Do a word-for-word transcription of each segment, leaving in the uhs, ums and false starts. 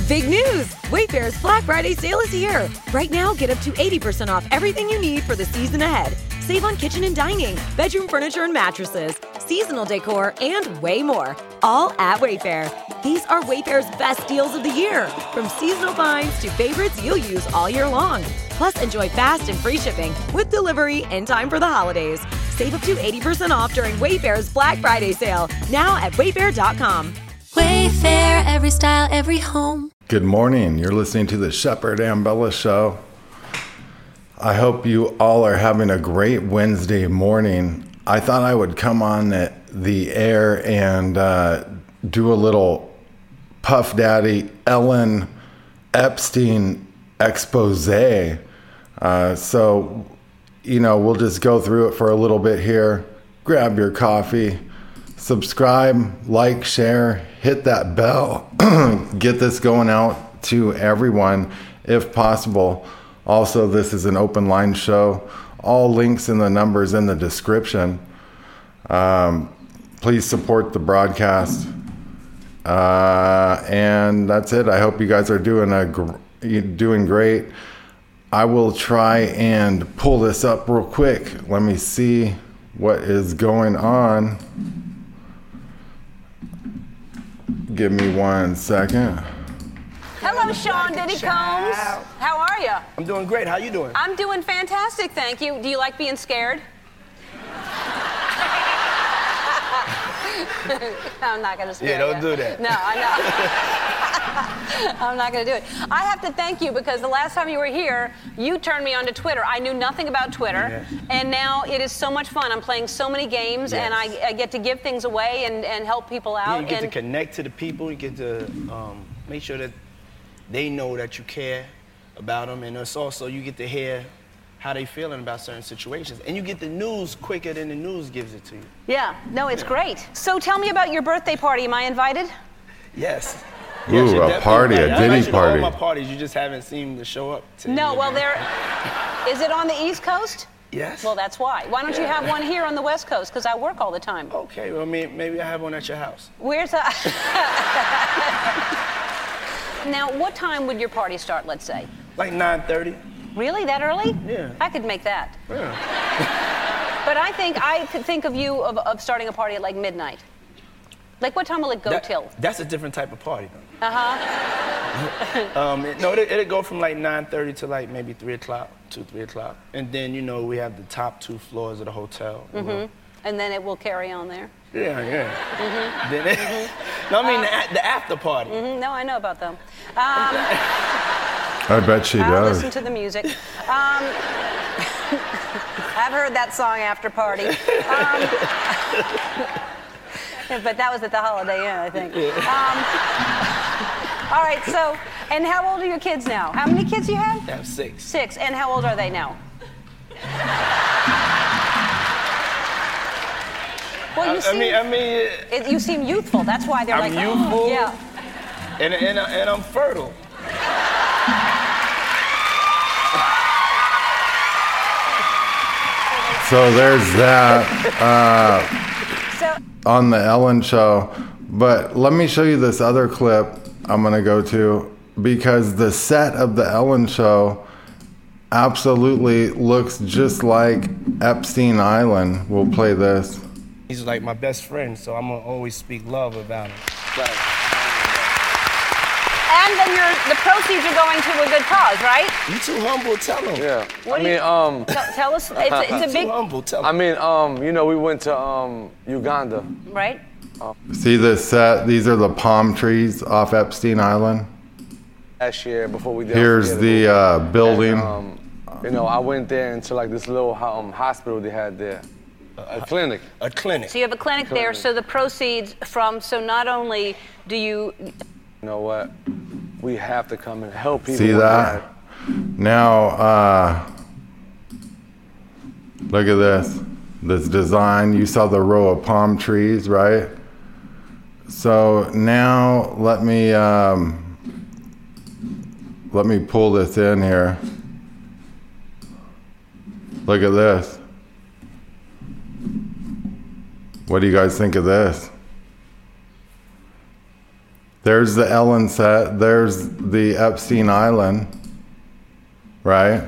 Big news! Wayfair's Black Friday sale is here. Right now, get up to eighty percent off everything you need for the season ahead. Save on kitchen and dining, bedroom furniture and mattresses, seasonal decor, and way more. All at Wayfair. These are Wayfair's best deals of the year. From seasonal finds to favorites you'll use all year long. Plus, enjoy fast and free shipping with delivery in time for the holidays. Save up to eighty percent off during Wayfair's Black Friday sale. Now at wayfair dot com. Wayfair, every style, every home. Good morning. You're listening to the Shepard and Bella Show. I hope you all are having a great Wednesday morning. I thought I would come on the air and uh, do a little Puff Daddy Ellen Epstein expose. Uh, so, you know, we'll just go through it for a little bit here. Grab your coffee, subscribe, like, share, hit that bell. Get this going out to everyone if possible. Also, this is an open line show. All links and the numbers in the description. Um, please support the broadcast. Uh, and that's it. I hope you guys are doing a gr- doing great. I will try and pull this up real quick. Let me see what is going on. Give me one second. Hello, Sean Diddy Combs. How are you? I'm doing great. How you doing? I'm doing fantastic, thank you. Do you like being scared? I'm not going to scare you. Yeah, don't you. do that. No, I know. I'm not going to do it. I have to thank you because the last time you were here, you turned me onto Twitter. I knew nothing about Twitter, yes. And now it is so much fun. I'm playing so many games, yes. And I, I get to give things away and, and help people out. Yeah, you get and to connect to the people. You get to um, make sure that they know that you care about them, and it's also you get to hear how they feeling about certain situations. And you get the news quicker than the news gives it to you. Yeah, no, it's yeah. great. So tell me about your birthday party. Am I invited? Yes. Ooh, yes, a party, a Diddy party. All my parties, you just haven't seemed to show up. To no, well, there, is it on the East Coast? Yes. Well, that's why. Why don't yeah. you have one here on the West Coast? Because I work all the time. Okay, well, maybe I have one at your house. Where's that? Now, what time would your party start, let's say? Like nine thirty. Really? That early? Yeah. I could make that. Yeah. But I think I could think of you of, of starting a party at like midnight. Like, what time will it go that, till? That's a different type of party, though. Uh-huh. um, it, no, it, it'll go from like nine thirty to like maybe three o'clock, two, three o'clock. And then, you know, we have the top two floors of the hotel. Mm-hmm. Know. And then it will carry on there. Yeah, yeah. Mm-hmm. Then it, mm-hmm. No, I mean um, the, the after party. Mm-hmm. No, I know about them. Um, I bet she I'll does. listen to the music. Um, I've heard that song, After Party. Um, but that was at the Holiday Inn, I think. Um, all right, so, and how old are your kids now? How many kids do you have? I have six. Six, and how old are they now? Well, you I, seem, I mean, I mean, it, you seem youthful. That's why they're I'm like, youthful. Oh, yeah. And, and, and I'm fertile. So there's that uh, so, on the Ellen Show. But let me show you this other clip I'm going to go to, because the set of the Ellen Show absolutely looks just like Epstein Island. We'll play this. He's like my best friend, so I'm going to always speak love about him. Right. And then your, the proceeds are going to a good cause, right? You too humble, tell him. Yeah. What I mean, you, um... Tell, tell us, it's, it's a big... Too humble, tell him. I mean, um, you know, we went to um, Uganda. Right. Um, See this set? These are the palm trees off Epstein Island. Last year, before we did... Here's the uh, building. And, um, you know, I went there into like this little um, hospital they had there. A, a clinic. A clinic. So you have a clinic, clinic there, so the proceeds from, so not only do you... You know what? We have to come and help people. See that? that? Now, uh, look at this. This design. You saw the row of palm trees, right? So now let me um, let me pull this in here. Look at this. What do you guys think of this? There's the Ellen set. There's the Epstein Island, right?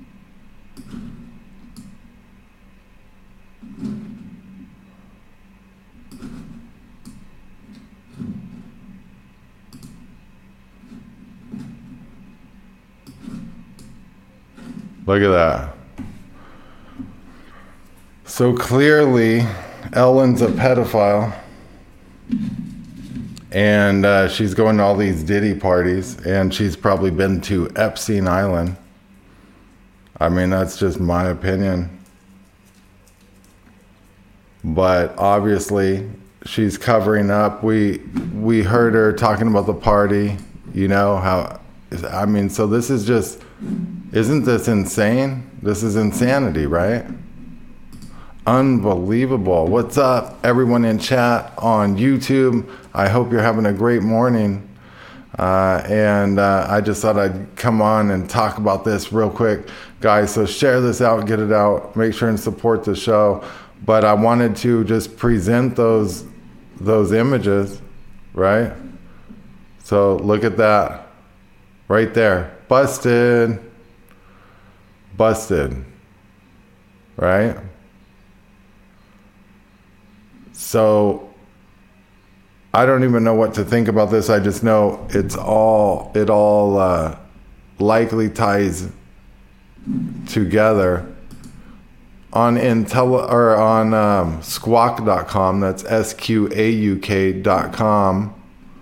Look at that. So clearly, Ellen's a pedophile. And uh, she's going to all these Diddy parties. And she's probably been to Epstein Island. I mean, that's just my opinion. But obviously, she's covering up. We we heard her talking about the party. You know, how... I mean, so this is just... Isn't this insane? This is insanity, right? Unbelievable. What's up, everyone in chat on YouTube? I hope you're having a great morning. Uh, and uh, I just thought I'd come on and talk about this real quick. Guys, so share this out, get it out. Make sure and support the show. But I wanted to just present those, those images, right? So look at that. Right there. Busted. Busted, right? So I don't even know what to think about this. I just know it's all, it all uh, likely ties together. On Intel or on um, squawk dot com, that's S Q A U K dot com.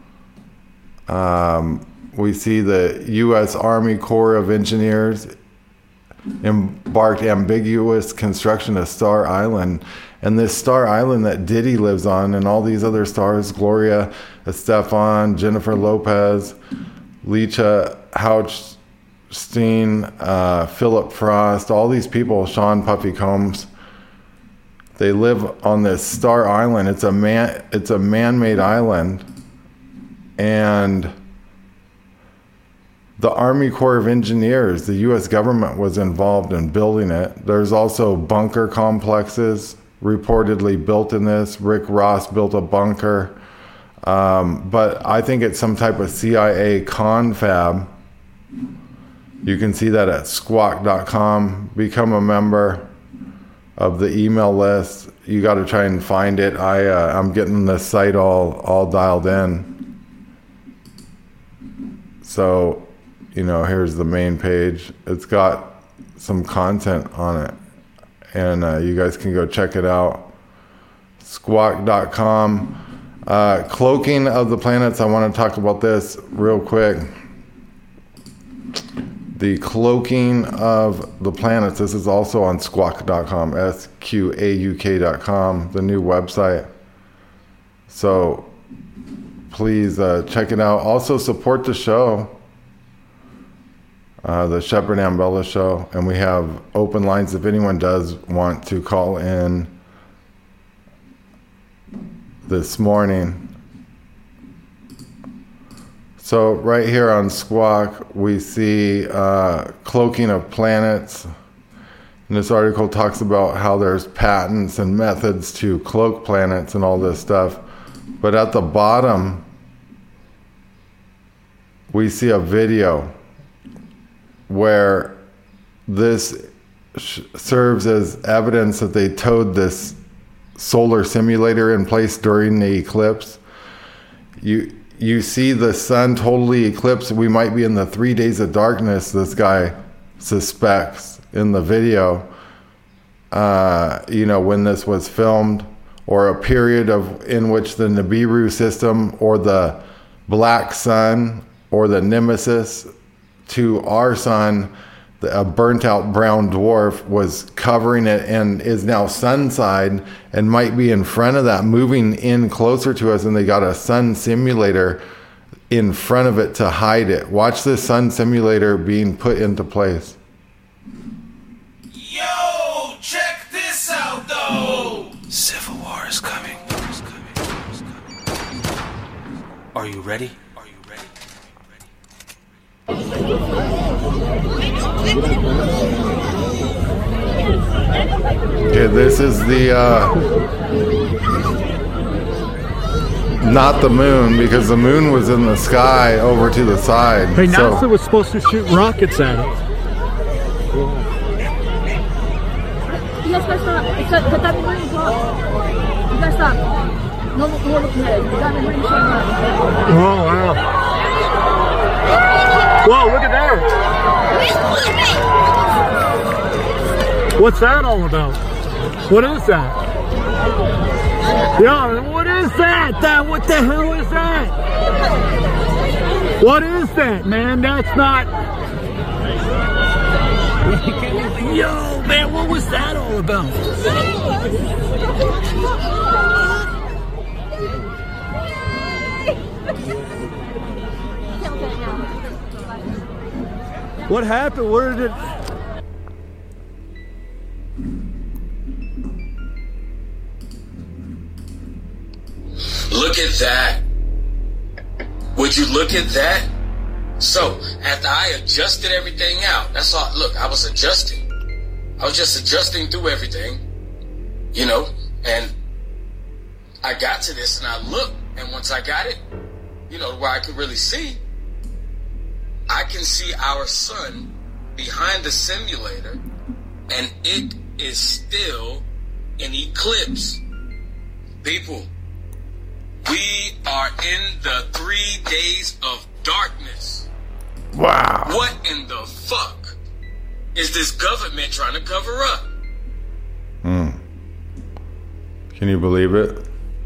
Um, we see the U S Army Corps of Engineers embarked ambiguous construction of Star Island. And this Star Island that Diddy lives on, and all these other stars, Gloria Estefan, Jennifer Lopez, Lecha Houchstein, uh, Philip Frost, all these people, Sean Puffy Combs, they live on this Star Island. It's a man, it's a man-made island. And the Army Corps of Engineers, the U S government was involved in building it. There's also bunker complexes reportedly built in this. Rick Ross built a bunker. Um, but I think it's some type of C I A confab. You can see that at squawk dot com. Become a member of the email list. You got to try and find it. I, uh, I'm getting the site all, all dialed in. So... You know, here's the main page. It's got some content on it. And uh, you guys can go check it out. squawk dot com. Uh, cloaking of the planets. I want to talk about this real quick. The cloaking of the planets. This is also on squawk dot com. S Q A U K dot com. The new website. So please uh, check it out. Also support the show. Uh, the Shepard Ambella Show, and we have open lines if anyone does want to call in this morning. So right here on Squawk, we see uh, cloaking of planets. And this article talks about how there's patents and methods to cloak planets and all this stuff. But at the bottom, we see a video where this sh- serves as evidence that they towed this solar simulator in place during the eclipse. You you see the sun totally eclipsed. We might be in the three days of darkness, this guy suspects in the video, uh, you know, when this was filmed, or a period of in which the Nibiru system or the black sun or the Nemesis to our sun, a burnt out brown dwarf, was covering it and is now sun side and might be in front of that, moving in closer to us, and they got a sun simulator in front of it to hide it. Watch this sun simulator being put into place. Yo, check this out though! Civil War is coming. It's coming. It's coming. Are you ready? Are you ready? Okay, this is the uh, not the moon, because the moon was in the sky over to the side. Hey, NASA so, was supposed to shoot rockets at it. You guys gotta stop. It's a, the diamond ring is off. You gotta stop. No more looking at it. The diamond ring is off. Oh, wow. Whoa, look at that. What's that all about? What is that? Yeah, what is that? That what the hell is that? What is that, man? That's not. Yo, man, what was that all about? What happened? Where did it? Look at that. Would you look at that? So, after I adjusted everything out, that's all. Look, I was adjusting. I was just adjusting through everything, you know, and I got to this and I looked, and once I got it, you know, where I could really see, I can see our sun behind the simulator, and it is still in eclipse. People, we are in the three days of darkness. Wow. What in the fuck is this government trying to cover up? Hmm. Can you believe it?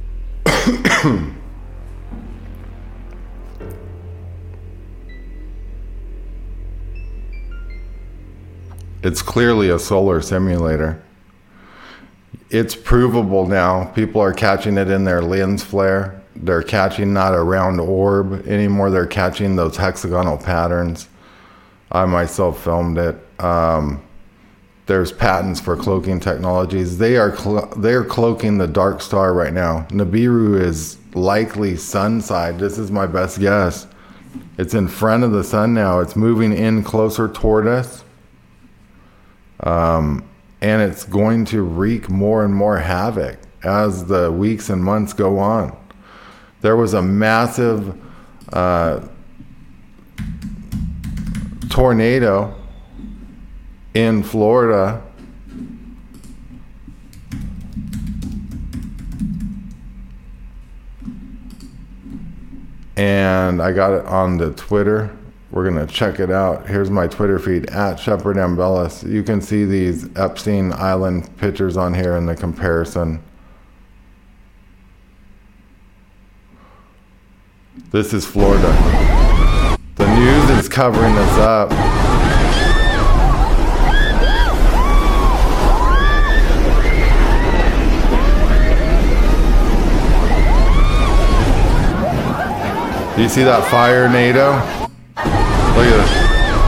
It's clearly a solar simulator. It's provable now. People are catching it in their lens flare. They're catching not a round orb anymore. They're catching those hexagonal patterns. I myself filmed it. Um, there's patents for cloaking technologies. They are clo- they are cloaking the dark star right now. Nibiru is likely sun side. This is my best guess. It's in front of the sun now. It's moving in closer toward us. Um, and it's going to wreak more and more havoc as the weeks and months go on. There was a massive uh, tornado in Florida. And I got it on the Twitter. We're going to check it out. Here's my Twitter feed, at Shepard Ambellis. You can see these Epstein Island pictures on here in the comparison. This is Florida. The news is covering this up. Do you see that fire, NATO? Look at this.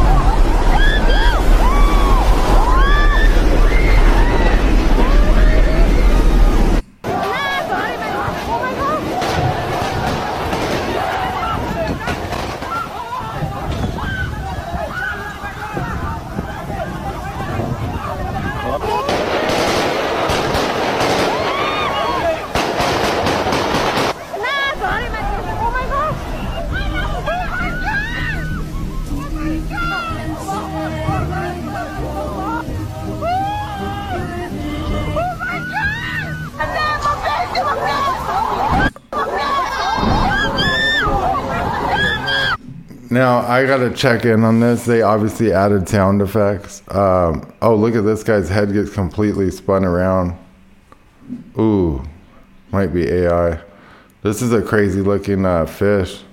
Now, I got to check in on this. They obviously added sound effects. Um, oh, look at this guy's head gets completely spun around. Ooh, might be A I. This is a crazy looking uh, fish.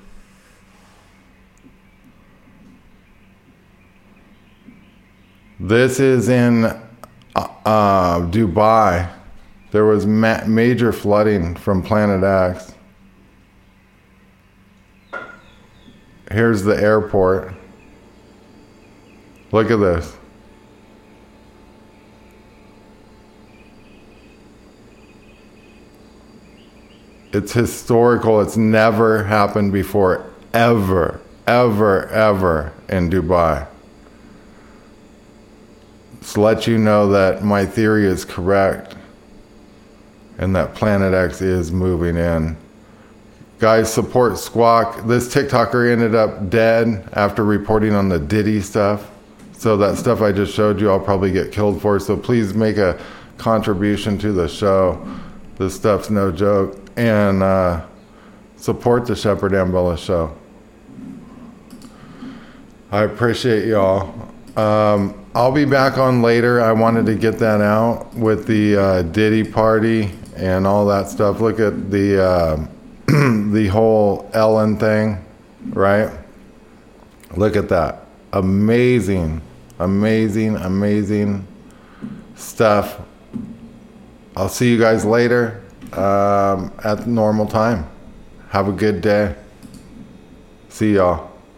This is in uh, uh, Dubai. There was ma- major flooding from Planet X. Here's the airport. Look at this. It's historical. It's never happened before, ever, ever, ever in Dubai. Just to let you know that my theory is correct and that Planet X is moving in. Guys, support Squawk. This TikToker ended up dead after reporting on the Diddy stuff. So that stuff I just showed you, I'll probably get killed for. So please make a contribution to the show. This stuff's no joke. And uh, support the Shepard Ambella Show. I appreciate y'all. Um, I'll be back on later. I wanted to get that out with the uh, Diddy party and all that stuff. Look at the... Uh, the whole Ellen thing, right? Look at that. Amazing, amazing, amazing stuff. I'll see you guys later um, at normal time. Have a good day. See y'all.